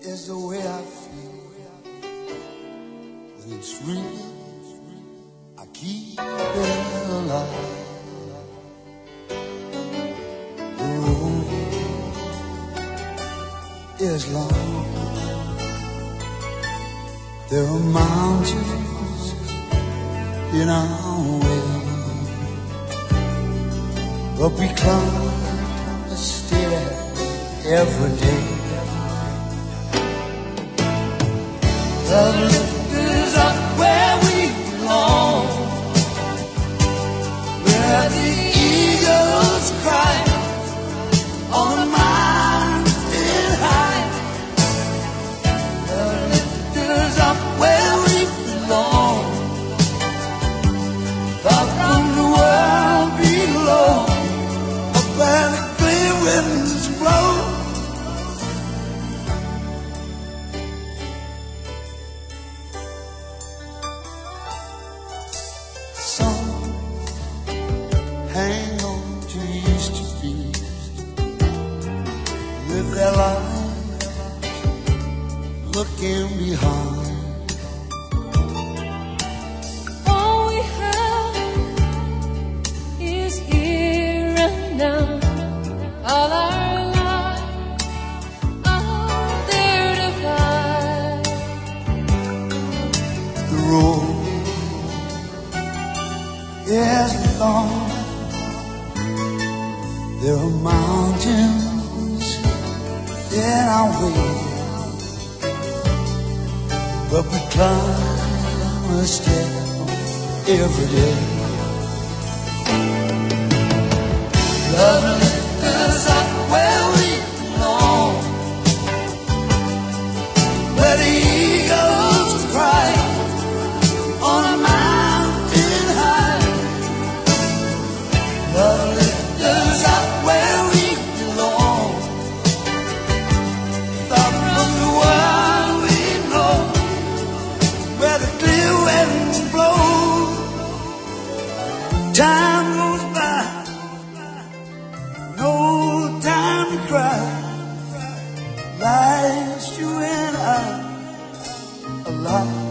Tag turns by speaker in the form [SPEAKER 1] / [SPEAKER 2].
[SPEAKER 1] is the way I feel when it's real. I keep it alive. The road is long. There are mountains in our way, but we climb a stair every day. Love lifts up where we belong, where the eagles cry on a mountain high. Love lifts up where we belong, far from the world below, up where the clear winds blow. Hang on to used to be, live their lives looking behind.
[SPEAKER 2] All we have is here and now. All our lives are there to find.
[SPEAKER 1] The road is long. There are mountains in our way, but we climb a step every day. Love lifts us up where we belong, where the eagles cry on a mountain high. Love lifts us up where we belong, far from the world we know, where the clear winds blow. Time goes by, no time to cry. Life's you and I alive.